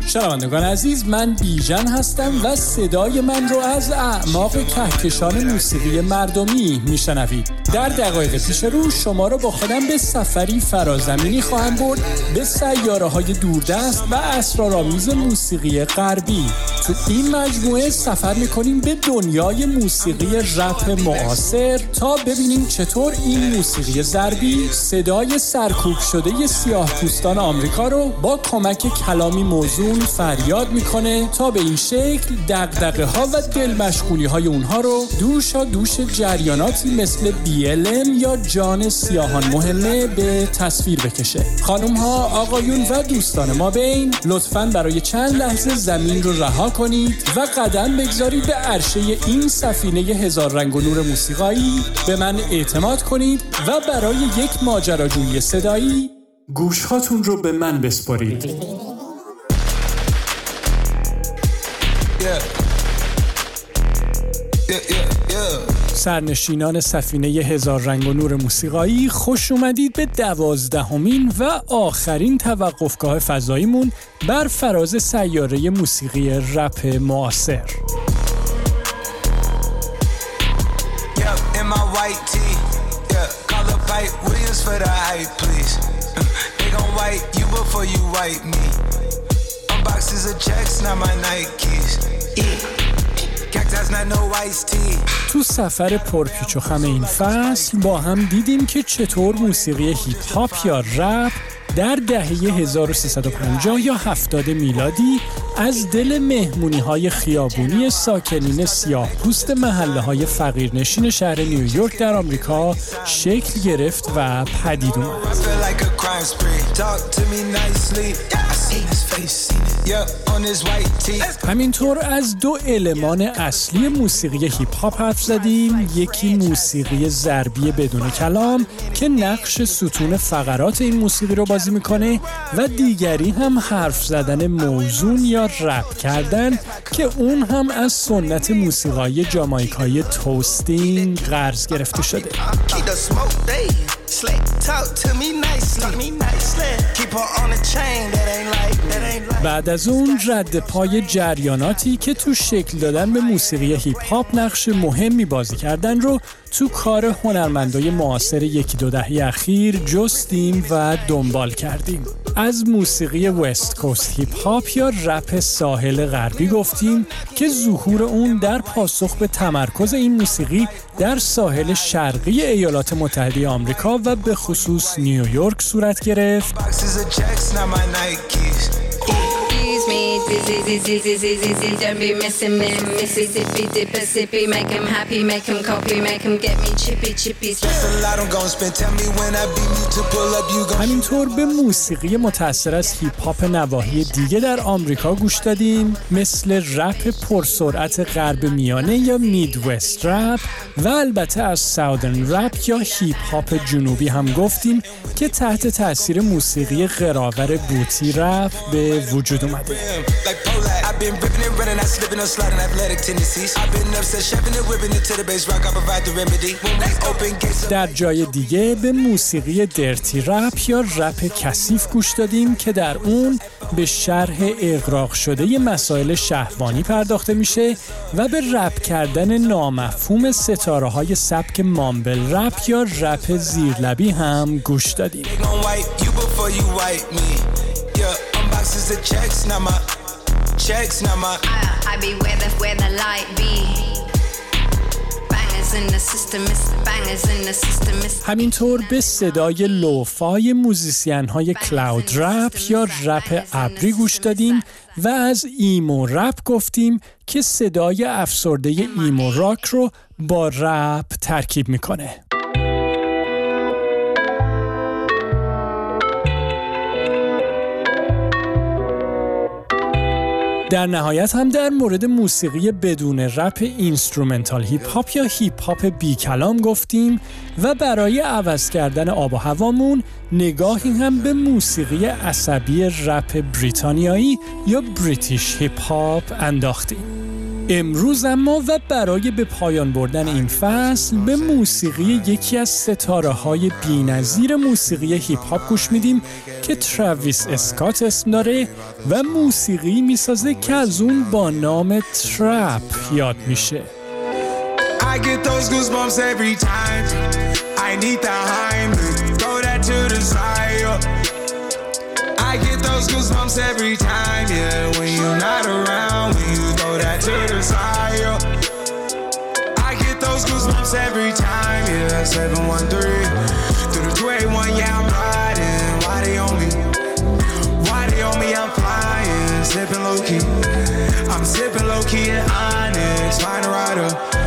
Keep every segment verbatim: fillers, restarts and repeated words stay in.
شنوندگان عزیز، من بیژن هستم و صدای من رو از اعماق کهکشان موسیقی مردمی میشنوید. در دقایق پیش رو شما رو با خودم به سفری فرازمینی خواهم برد به سیاره‌های دوردست و اسرارآمیز موسیقی غربی. تو این مجموعه سفر میکنیم به دنیای موسیقی رپ معاصر تا ببینیم چطور این موسیقی ضربی صدای سرکوب شده سیاه‌پوستان آمریکا رو با کمک کلامی موزون فریاد میکنه تا به این شکل دغدغه ها و دل مشغولی های اونها رو دوشا دوش جریاناتی مثل بی ال ام یا جان سیاهان مهمه به تصویر بکشه. خانم ها، آقایون و دوستان ما بین، لطفاً برای چند لحظه زمین رو رها کنید و قدم بگذارید به عرشه این سفینه هزار رنگ و نور موسیقایی. به من اعتماد کنید و برای یک ماجراجویی صدایی گوشهاتون رو به من بسپارید. Yeah. Yeah, yeah, yeah. سرنشینان سفینه هزار رنگ و نور موسیقایی، خوش اومدید به دوازدهمین و آخرین توقفگاه فضاییمون بر فراز سیاره موسیقی رپ معاصر. Boxes of checks, not my Nikes. Cactus, not no iced tea. تو سفر پرپیچ و خم این فصل با هم دیدیم که چطور موسیقی هیپ هاپ یا رپ در دهه هزار و سیصد و پنجاه یا هفتاد میلادی از دل مهمونی‌های خیابونی ساکنین سیاه‌پوست محله‌های فقیرنشین شهر نیویورک در آمریکا شکل گرفت و پدید اومد. همینطور از دو المان اصلی موسیقی هیپ هاپ حرف زدیم. یکی موسیقی ضربی بدون کلام که نقش ستون فقرات این موسیقی رو بازی میکنه و دیگری هم حرف زدن موزون یا رپ کردن که اون هم از سنت موسیقایی جامائیکایی توستینگ قرض گرفته شده. بعد از اون رد پای جریاناتی که تو شکل دادن به موسیقی هیپ هاپ نقش مهمی بازی کردن رو تو کار هنرمندای معاصر یکی دو دهه اخیر جستیم و دنبال کردیم. از موسیقی وست کوست هیپ هاپ یا رپ ساحل غربی گفتیم که ظهور اون در پاسخ به تمرکز این موسیقی در ساحل شرقی ایالات متحده آمریکا و به خصوص نیویورک صورت گرفت. همینطور به موسیقی متأثر از هیپ هاپ نواحی دیگه در آمریکا گوش دادیم، مثل رپ پرسرعت غرب میانه یا میدوست رپ و البته از ساودرن رپ یا هیپ هاپ جنوبی هم گفتیم که تحت تاثیر موسیقی غرآور بوتی رپ به وجود اومده. در جای دیگه به موسیقی درتی رپ یا رپ کثیف گوش دادیم که در اون به شرح اغراق شده مسائل شهوانی پرداخته میشه و به رپ کردن نامفهوم ستاره‌های سبک مامبل رپ یا رپ زیرلبی هم گوش دادیم. Checks now my I be where the where the light be. Bangers in the system, Mister Bangers in the system. همینطور به صدای لوفای موزیسین های کلاود رپ یا رپ ابری گوش دادیم و از ایمو رپ گفتیم که صدای افسرده ایمو راک رو با رپ ترکیب میکنه. در نهایت هم در مورد موسیقی بدون رپ اینسترومنتال هیپ هاپ یا هیپ هاپ بی کلام گفتیم و برای عوض کردن آب و هوامون نگاهی هم به موسیقی عصبی رپ بریتانیایی یا بریتیش هیپ هاپ انداختیم. امروز اما و برای به پایان بردن این فصل به موسیقی یکی از ستاره‌های بی‌نظیر موسیقی هیپ هاپ گوش میدیم که تراویس اسکات اسم داره و موسیقی میسازه که از اون با نام ترپ یاد میشه. I get those goosebumps every time. I need the Heimlich, throw that to the side. I get those goosebumps every time, yeah. When you're not around, when you throw that to the side. I get those goosebumps every time, yeah. seven one three through the two eighty-one, yeah, I'm riding. Why they on me? Why they on me? I'm flying, sipping low key. I'm sipping low key at Onyx, find a rider.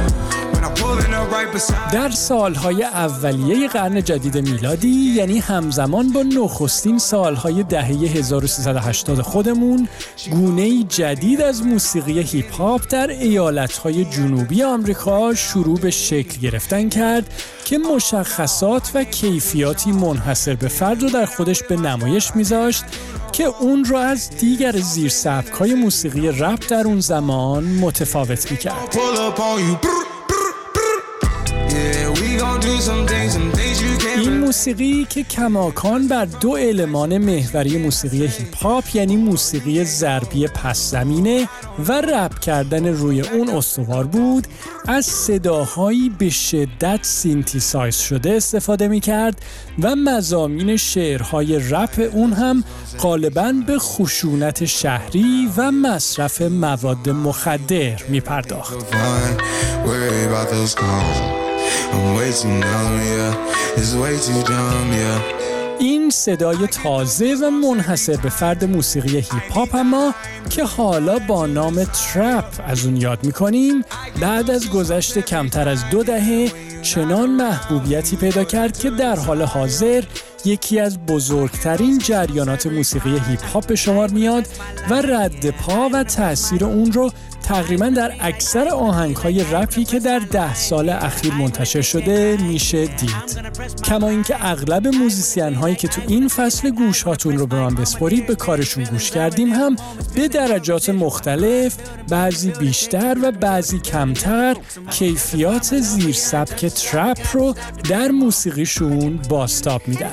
در سالهای اولیه قرن جدید میلادی، یعنی همزمان با نخستین سالهای دهه هزار و سیصد و هشتاد خودمون، گونه‌ای جدید از موسیقی هیپ هاپ در ایالت‌های جنوبی آمریکا شروع به شکل گرفتن کرد که مشخصات و کیفیاتی منحصر به فرد رو در خودش به نمایش میذاشت که اون رو از دیگر زیرسبک‌های موسیقی رپ در اون زمان متفاوت می‌کرد. این موسیقی که کماکان بر دو المان محوری موسیقی هیپ هاپ، یعنی موسیقی ضربی پس زمینه و رپ کردن روی اون استوار بود، از صداهایی به شدت سینتیسایز شده استفاده می‌کرد و مضامین شعرهای رپ اون هم غالباً به خشونت شهری و مصرف مواد مخدر می‌پرداخت. این صدای تازه و منحصر به فرد موسیقی هیپ هاپ اما که حالا با نام ترپ از اون یاد میکنیم، بعد از گذشت کمتر از دو دهه چنان محبوبیتی پیدا کرد که در حال حاضر یکی از بزرگترین جریانات موسیقی هیپ هاپ به شمار میاد و رد پا و تأثیر اون رو تقریباً در اکثر آهنگ‌های رپی که در ده سال اخیر منتشر شده میشه دید. کما اینکه اغلب موزیسین هایی که تو این فصل گوش هاتون رو به من بسپارید به کارشون گوش کردیم هم به درجات مختلف، بعضی بیشتر و بعضی کمتر، کیفیات زیر سبک ترپ رو در موسیقیشون بازتاب میدن.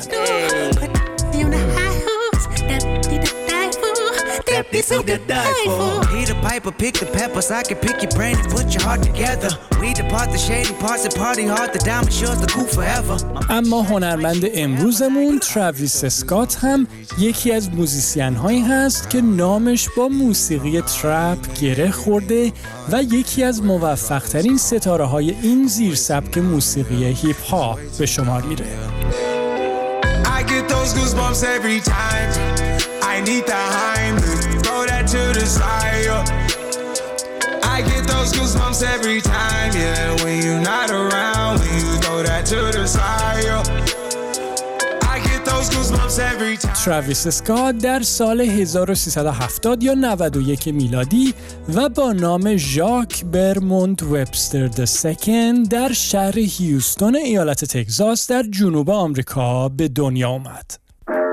اما هنرمند امروزمون تراویس اسکات هم یکی از موزیسین هایی هست که نامش با موسیقی ترپ گره خورده و یکی از موفق ترین ستاره های این زیر سبک موسیقی هیپ هاپ به شمار میره. I get those goosebumps every time. I need the Heimlich, throw that to the side. I get those goosebumps every time, yeah. When you're not around, when you throw that to the side. I get those goosebumps every time. تراویس اسکات در سال هزار و سیصد و هفتاد یا نود و یک میلادی و با نام ژاک برموند وبستر د سکند در شهر هیوستون ایالت تگزاس در جنوب آمریکا به دنیا آمد.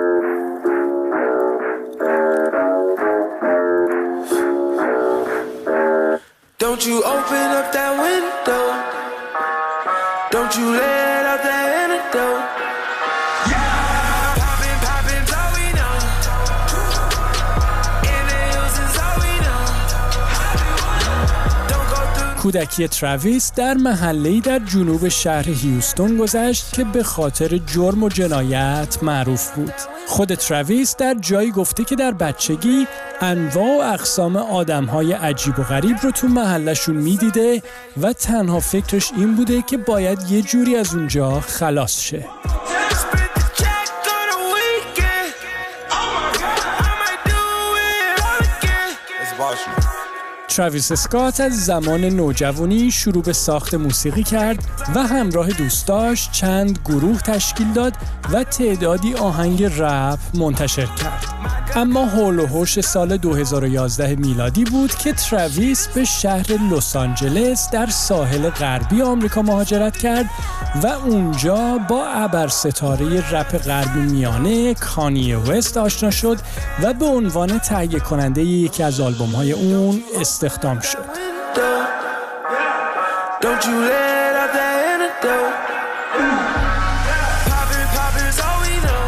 Don't you open up that window. Don't you let out that antidote. Yeah, poppin', poppin', all we know. In the hills is all we know. Don't go through. کودکی تراویس در محله‌ای در جنوب شهر هیوستون گذشت که به خاطر جرم و جنایت معروف بود. خود تراویس در جایی گفته که در بچگی انواع و اقسام آدم‌های عجیب و غریب رو تو محلشون می‌دیده و تنها فکرش این بوده که باید یه جوری از اونجا خلاص شه. تراویس اسکات از زمان نوجوانی شروع به ساخت موسیقی کرد و همراه دوستاش چند گروه تشکیل داد و تعدادی آهنگ رپ منتشر کرد. اما هول و هوش سال دو هزار و یازده میلادی بود که تراویس به شهر لس آنجلس در ساحل غربی آمریکا مهاجرت کرد و اونجا با ابرستاره رپ غربی میانه کانیه وست آشنا شد و به عنوان تهیه کننده یکی از آلبوم‌های اون استخدام شد. antidote. Don't you let out that antidote. Poppin', poppin's all we know.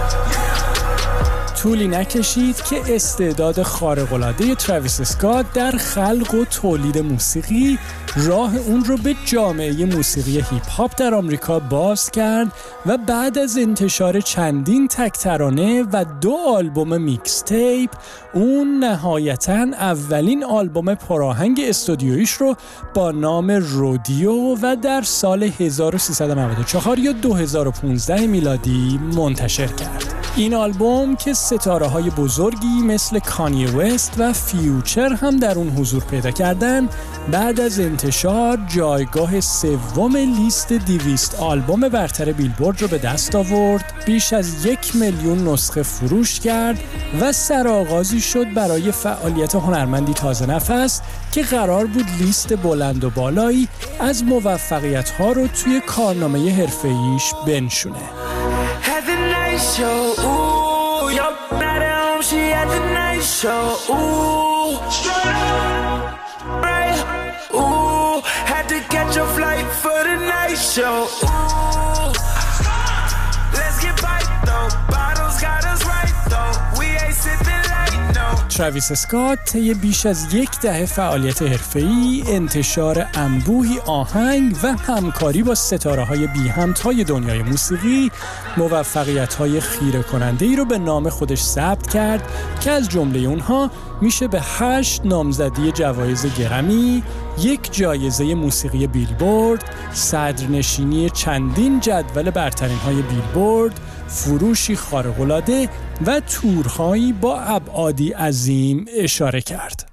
طولی نکشید که استعداد خارق‌العاده تراویس اسکات در خلق و تولید موسیقی راه اون رو به جامعه موسیقی هیپ هاپ در آمریکا باز کرد و بعد از انتشار چندین تک ترانه و دو آلبوم میکس تیپ اون نهایتاً اولین آلبوم پراهنگ استودیویش رو با نام رودیو و در سال هزار و سیصد و نود و چهار یا دو هزار و پانزده میلادی منتشر کرد. این آلبوم که ستاره‌های بزرگی مثل کانی وست و فیوچر هم در اون حضور پیدا کردن، بعد از انتشار جایگاه سوم لیست دویست آلبوم برتر بیلبورد رو به دست آورد، بیش از یک میلیون نسخه فروش کرد و سرآغازی شد برای فعالیت هنرمندی تازه نفس که قرار بود لیست بلند و بالایی از موفقیت‌ها رو توی کارنامه حرفه‌ایش بنشونه. Show, ooh, yo, not at home, she at the night show, ooh, straight up, right, ooh, had to catch a flight for the night show, ooh, let's get bite though, bottles got us right though, we ain't sipping light, no. تراویس اسکات طی بیش از یک دهه فعالیت حرفه‌ای، انتشار انبوهی آهنگ و همکاری با ستاره‌های بی همتای دنیای موسیقی، موفقیت‌های خیره کننده‌ای رو به نام خودش ثبت کرد که از جمله اونها میشه به هشت نامزدی جوایز گرمی، یک جایزه موسیقی بیلبورد، صدرنشینی چندین جدول برترین‌های بیلبورد، فروشی خارق‌العاده و تورهایی با ابعادی عظیم اشاره کرد.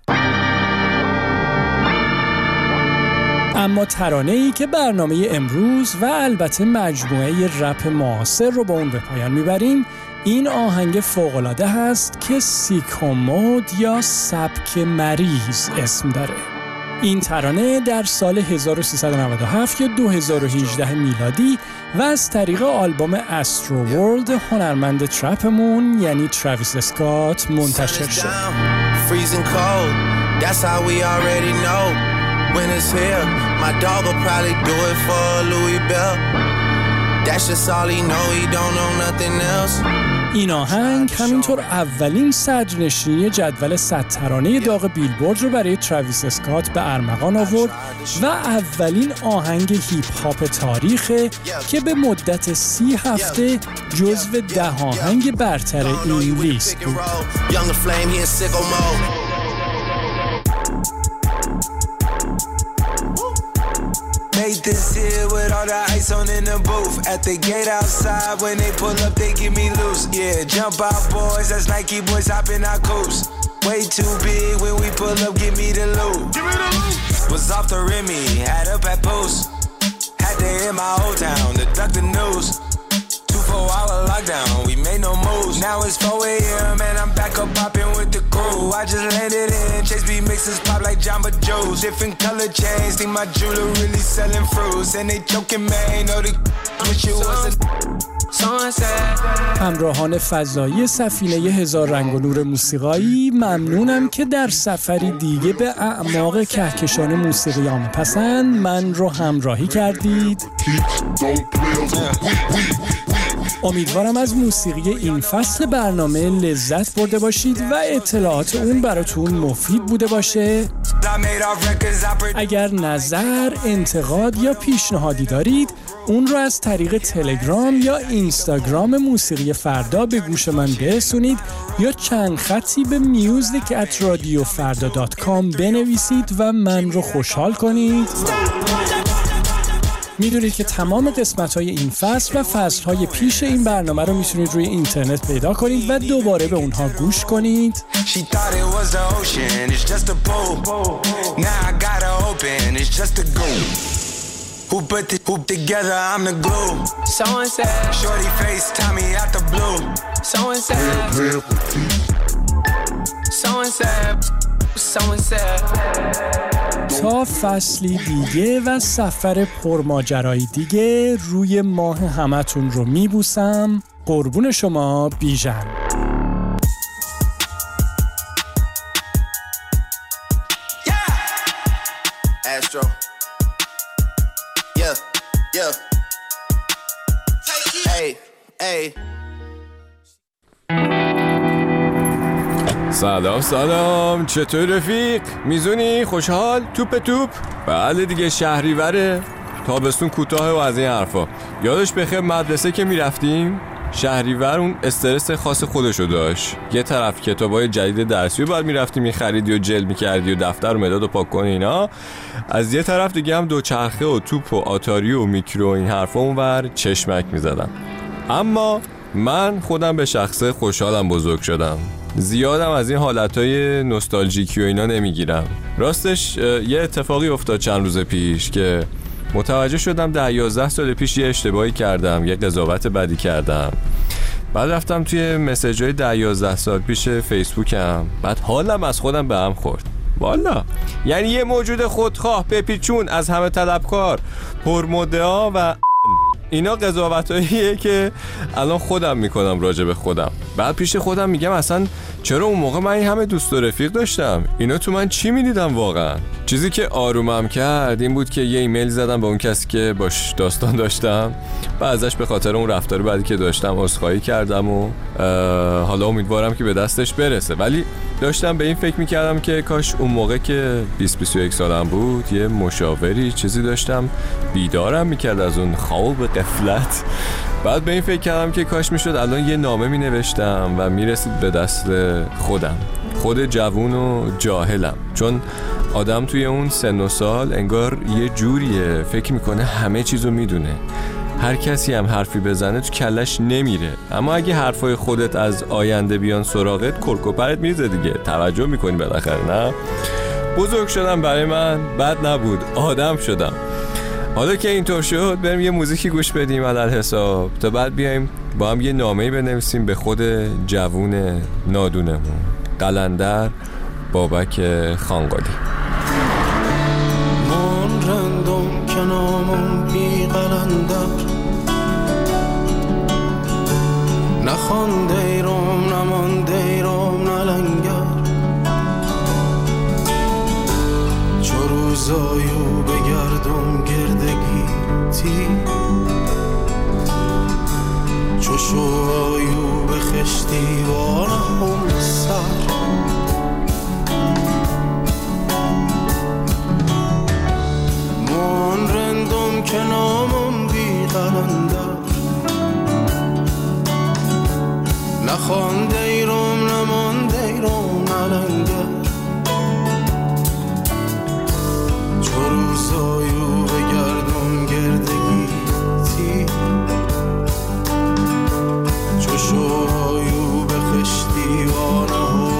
اما ترانه‌ای که برنامه امروز و البته مجموعه رپ معاصر رو با اون به پایان میبریم، این آهنگ فوق‌العاده هست که سیکومود یا سبک مریض اسم داره. این ترانه در سال هزار و سیصد و نود و هفت یا دو هزار و هجده میلادی و از طریق آلبوم استرو ورلد هنرمند ترپمون یعنی تراویس اسکات منتشر شد. این آهنگ همینطور اولین صدرنشینی جدول صد ترانه داغ بیلبورد رو برای تراویس اسکات به ارمغان آورد و اولین آهنگ هیپ هاپ تاریخه که به مدت سی هفته جزو ده آهنگ برتر این لیست بود. Made this here with all the ice on in the booth. At the gate outside, when they pull up, they give me loose. Yeah, jump out, boys. That's Nike boys hopping our coops. Way too big when we pull up, give me the loot. Give me the loot. Was off the Remy, had up at post. Had to hit my old town to duck the news. Two four hour lockdown, we made no moves. Now it's four a.m. and I'm back up popping with the crew. I just landed in, Chase B mixes pop like Jamba Joe's. Different color chains, think my jeweler really selling fruits. And they joking, man, know the wish it wasn't. همراهان فضایی سفینه هزار رنگ و نور موسیقایی، ممنونم که در سفری دیگه به اعماق کهکشان موسیقی عامه‌پسند من رو همراهی کردید. امیدوارم از موسیقی این فصل برنامه لذت برده باشید و اطلاعات اون براتون مفید بوده باشه. اگر نظر، انتقاد یا پیشنهادی دارید، اون رو از طریق تلگرام یا اینستاگرام موسیقی فردا به گوش من برسونید یا چند خطی به میوزیک ات رادیو فردا دات کام بنویسید و من رو خوشحال کنید. میدونید که تمام قسمت‌های این فصل و فصل‌های پیش این برنامه رو میتونید روی اینترنت پیدا کنید و دوباره به اونها گوش کنید. Who put the hoop together, I'm the glue. Someone said, shorty face, Tommy out the blue. Someone said, someone said, someone said. تا فصلی دیگه و سفر پرماجرایی دیگه روی ماه همتون رو میبوسم. قربون شما بیژن. Maestro. Yeah, yeah. Hey, hey. سلام سلام، چطور رفیق؟ میزونی؟ خوشحال؟ توپ توپ؟ بله دیگه، شهریوره، تابستون کوتاه و از این حرفا. یادش بخیر مدرسه که میرفتیم؟ شهریور اون استرس خاص خودشو داشت. یه طرف کتابای جدید درسی رو باید میرفتی میخریدی و جلد میکردی و دفتر و مداد رو پاک کنی اینا، از یه طرف دیگه هم دوچرخه و توپ و آتاری و میکرو این حرفا اونور چشمک میزدن. اما من خودم به شخصه خوشحالم بزرگ شدم. زیادم از این حالتهای نوستالژیکی و اینا نمیگیرم. راستش یه اتفاقی افتاد چند روز پیش که متوجه شدم ده یازده سال پیش یه اشتباهی کردم، یه قضاوت بدی کردم. بعد رفتم توی مسیج‌های ده یازده سال پیش فیسبوکم، بعد حالم از خودم به هم خورد. والا یعنی یه موجود خودخواه، بپیچون، از همه طلبکار، پرمدعا و اینا قضاوتاییه که الان خودم میکنم راجع به خودم. بعد پیش خودم میگم اصلا چرا اون موقع من این همه دوست و رفیق داشتم؟ اینا تو من چی میدیدم واقعا؟ چیزی که آرومم کرد این بود که یه ایمیل زدم به اون کسی که باش داستان داشتم و ازش به خاطر اون رفتار بعدی که داشتم عذرخواهی کردم و حالا امیدوارم که به دستش برسه. ولی داشتم به این فکر میکردم که کاش اون موقع که بیست بیست و یک سالم بود یه مشاوری چیزی داشتم بیدارم میکرد از اون خواب غفلت. بعد به این فکر کردم که کاش میشد الان یه نامه مینوشتم و میرسید به دست خودم، خود جوون و جاهلم. چون آدم توی اون سن و سال انگار یه جوریه فکر میکنه همه چیزو میدونه، هر کسی هم حرفی بزنه تو کلش نمیره. اما اگه حرفای خودت از آینده بیان سراغت، کرکوپرت میریزه دیگه، توجه میکنی بالاخره. نه بزرگ شدم برای من بد نبود، آدم شدم. حالا که اینطور شد بریم یه موزیکی گوش بدیم علل حساب تا بعد بیایم با هم یه نامه‌ای بنویسیم به خود جوون نادونمون. قلندر بابک خانقالی. من رندم که نامم بی قلندر، نخوانده ایرم نمانده ایرم نلنگر، چو روزایو بگردم گردگی تی، چو شوایو بخشتی وارم سر، من رندم که نامم بی قلندر، نخوانده ایرم نمانده ایرم نلنگر، چو روزایو بگردم گردگی تی، چو شوهایو بخشتی وانه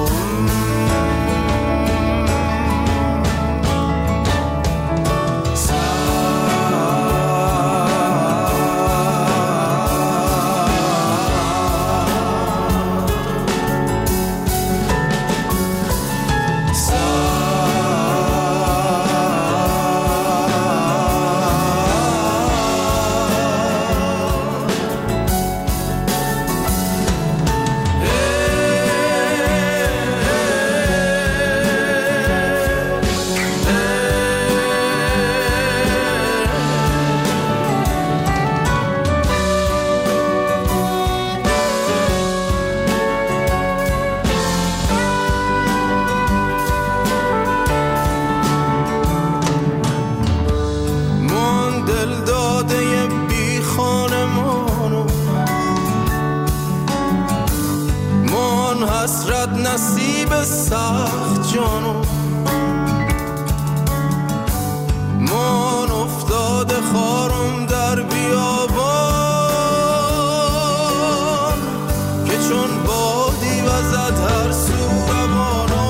حسرت نصیب سخت جانو، من افتاده خارم در بیابان که چون بادی وزد هر سو روانو.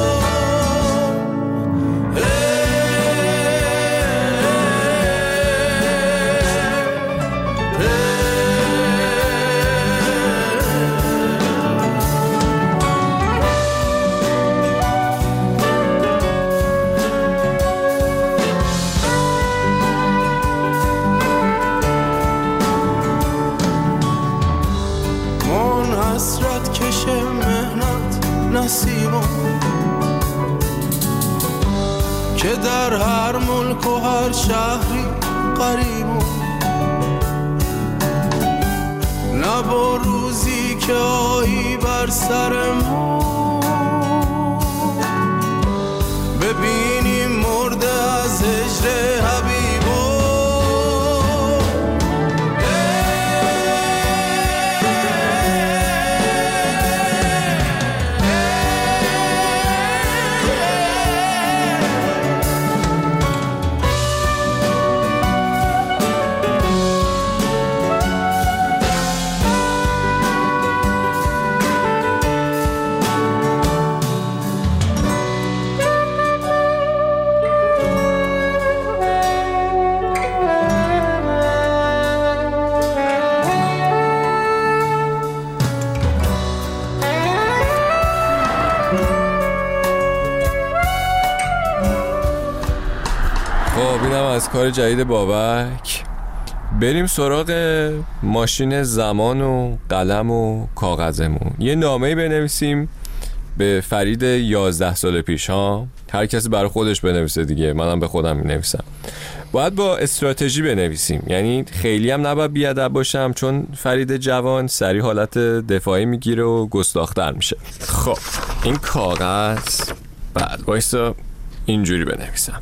حسرت کش مهنت نصیبم که در هر ملک و هر شهری قریبون، نه با روزی که آیی بر سر ما ببینیم مرده از هجر حبیبو. از کار جدید بابک بریم سراغ ماشین زمان و قلم و کاغذمون. یه نامه‌ای بنویسیم به فرید یازده سال پیش ها. هر کسی برای خودش بنویسه دیگه، منم به خودم می‌نویسم. باید با استراتژی بنویسیم، یعنی خیلی هم نباید بیادب باشم چون فرید جوان سریع حالت دفاعی میگیره و گستاخ‌تر میشه. خب این کاغذ بعد وایسا اینجوری بنویسم: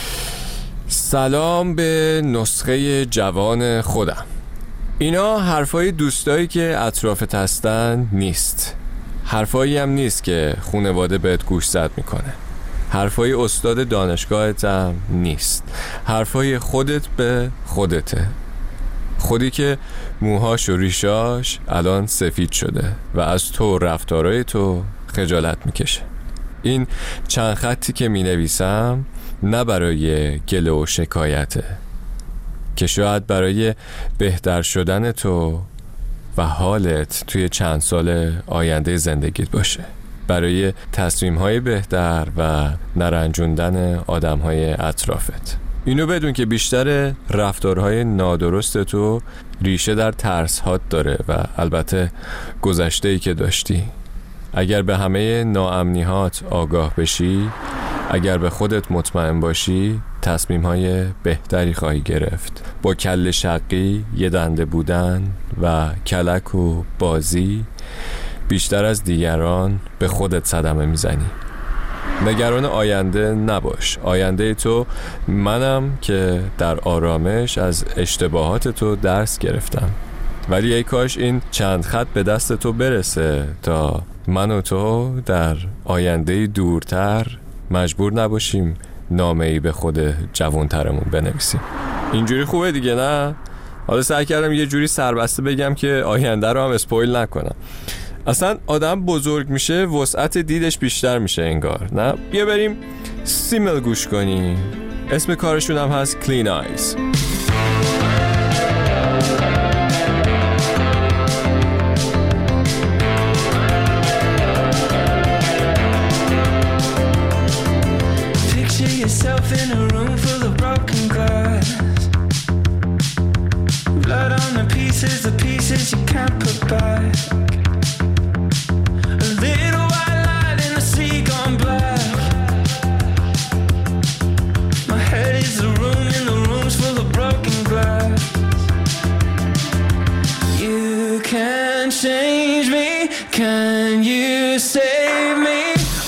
سلام به نسخه جوان خودم. اینا حرفای دوستایی که اطرافت هستن نیست، حرفایی هم نیست که خانواده بهت گوش زد میکنه، حرفای استاد دانشگاهت هم نیست، حرفای خودت به خودته، خودی که موهاش و ریشاش الان سفید شده و از تو رفتارای تو خجالت میکشه. این چند خطی که می نویسم نه برای گله و شکایته، که شاید برای بهتر شدن تو و حالت توی چند سال آینده زندگیت باشه، برای تصمیم‌های بهتر و نرنجوندن آدم‌های اطرافت. اینو بدون که بیشتر رفتارهای نادرست تو ریشه در ترس‌هات داره و البته گذشته‌ای که داشتی. اگر به همه ناامنی‌هات آگاه بشی، اگر به خودت مطمئن باشی، تصمیم‌های بهتری خواهی گرفت. با کله شقی، یه دنده بودن و کلک و بازی بیشتر از دیگران به خودت صدمه میزنی. نگران آینده نباش. آینده تو منم که در آرامش از اشتباهات تو درس گرفتم. ولی ای کاش این چند خط به دست تو برسه تا من و تو در آینده دورتر مجبور نباشیم نامه‌ای به خود جوانترمون بنویسیم. اینجوری خوبه دیگه نه؟ حالا سعی کردم یه جوری سربسته بگم که آینده رو هم اسپویل نکنم. اصلا آدم بزرگ میشه وسعت دیدش بیشتر میشه انگار، نه؟ بیا بریم سیمل گوش کنیم. اسم کارشون هم هست کلین آیز. Yourself in a room full of broken glass, blood on the pieces, the pieces you can't put back. A little white light in the sea gone black. My head is a room in the rooms full of broken glass. You can change me, can you save me?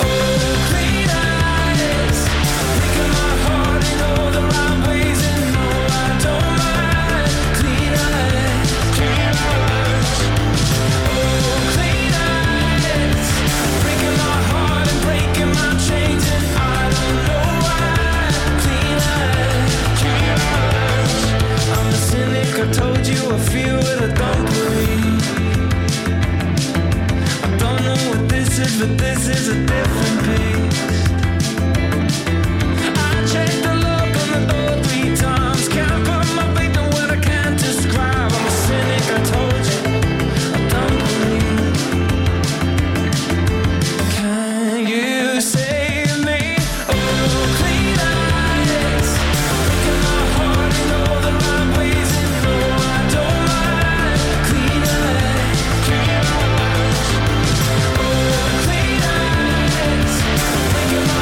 But this is a different piece. I checked the lock on the door three times. Can't put my faith in what I can't describe. I'm a cynic, I told you. I don't believe. Can you save me? Oh, clean eyes. Breaking my heart in all the right ways. And no, I don't mind. Clean eyes, clean eyes. Oh, clean eyes. Breaking my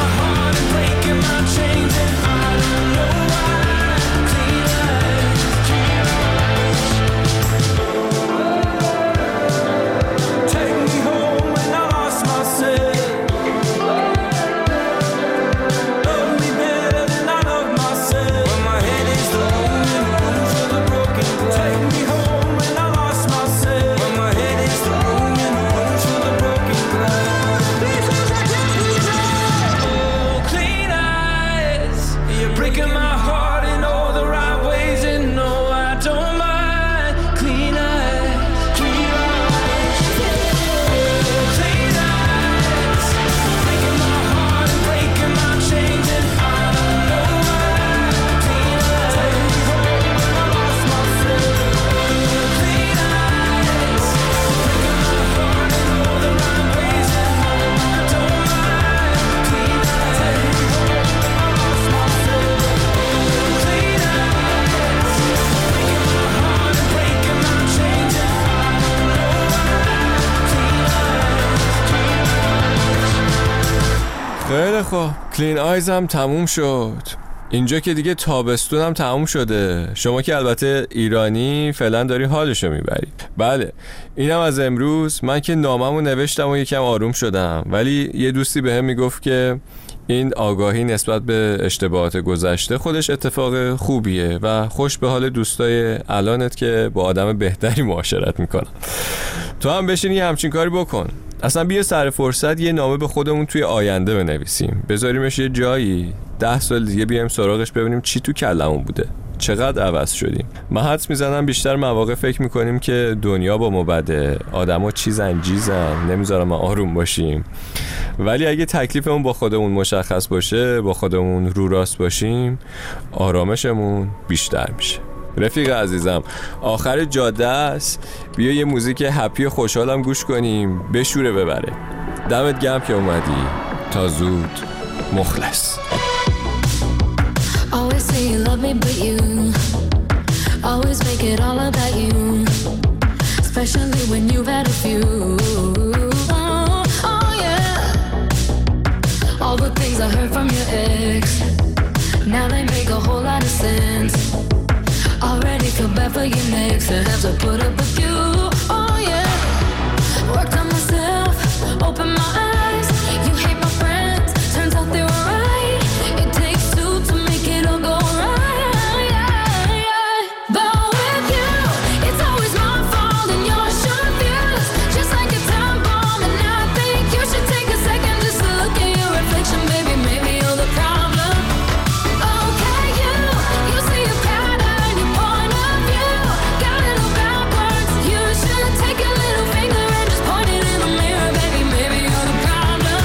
خیلی خوب، کلین آیز هم تموم شد. اینجا که دیگه تابستون هم تموم شده. شما که البته ایرانی فعلا داری حالشو میبری. بله، اینم از امروز. من که ناممو نوشتم و یکم آروم شدم، ولی یه دوستی بهم میگفت که این آگاهی نسبت به اشتباهات گذشته خودش اتفاق خوبیه و خوش به حال دوستای الانت که با آدم بهتری معاشرت میکنن. تو هم بشین یه همچین کاری بکن. اصلا بیا سر فرصت یه نامه به خودمون توی آینده بنویسیم، بذاریمش یه جایی، ده سال دیگه بیایم سراغش ببینیم چی تو کلمون بوده، چقدر عوض شدیم. من حدس میزنم بیشتر مواقع فکر میکنیم که دنیا با ما بده، آدما چیزن جیزن، نمیذارم ما آروم باشیم. ولی اگه تکلیفمون با خودمون مشخص باشه، با خودمون رو راست باشیم، آرامشمون بیشتر میشه. رفیق عزیزم، آخر جاده است، بیا یه موزیک هپی خوشحالم گوش کنیم، بشوره ببره. دمت گرم که اومدی. تا زود، مخلص. Always say you love me but you always make it all about you, especially when you've had a few. Oh, oh yeah. All the things I heard from your ex, now they make a whole lot of sense. Already feel bad for your next to have to put up with you. Oh yeah. Worked on myself, open my eyes. You hate my friends, turns out they were right. It takes two to make it all go right. Yeah, yeah. But with you, it's always my fault and you're sure views, just like a time bomb. And I think you should take a second just to look at your reflection, baby. Maybe you're the problem. Okay, you, you see a pattern, your point of view got it all backwards. You should take a little finger and just point it in the mirror, baby. Maybe you're the problem.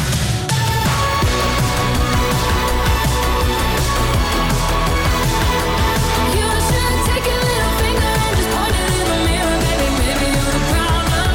You should take a little finger and just point it in the mirror, baby. Maybe you're the problem.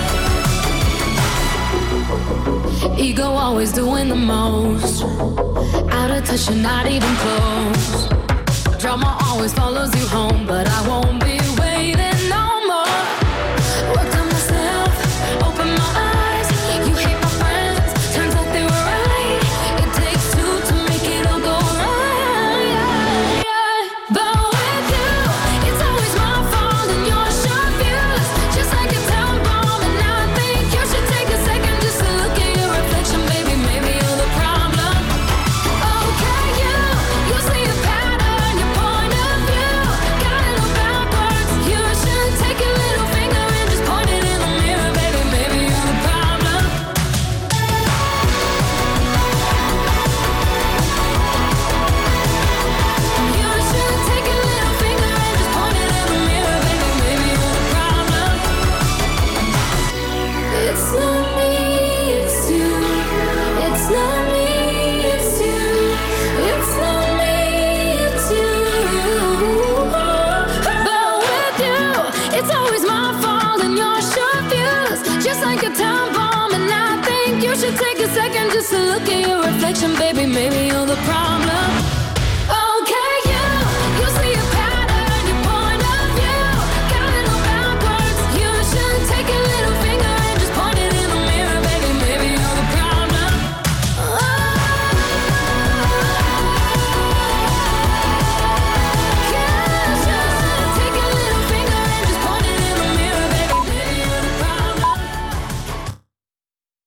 Ego always doing the most, out of touch and not even close. Drama always follows you home, but I won't be waiting no more. Worked on myself, open my eyes. You hate my friends, turns out they were right. It takes two to make it all go right. Yeah, yeah. But with you, it's always my fault and your sharp views, just like a time bomb. And I think you should take a second just to look at your reflection, baby. Maybe you're the problem. Okay, you, you see a pattern, your point of view got it all backwards. You should take a little finger and just point it in the mirror, baby. Maybe you're the problem. You should take a little finger and just point it in the mirror, baby. Maybe you're the problem. It's not me, it's you. It's not me, it's you. It's not me, it's you. But with you, it's always my fault and your sharp views, just like a time bomb. And I think you should take a second just to look at your reflection, baby. Maybe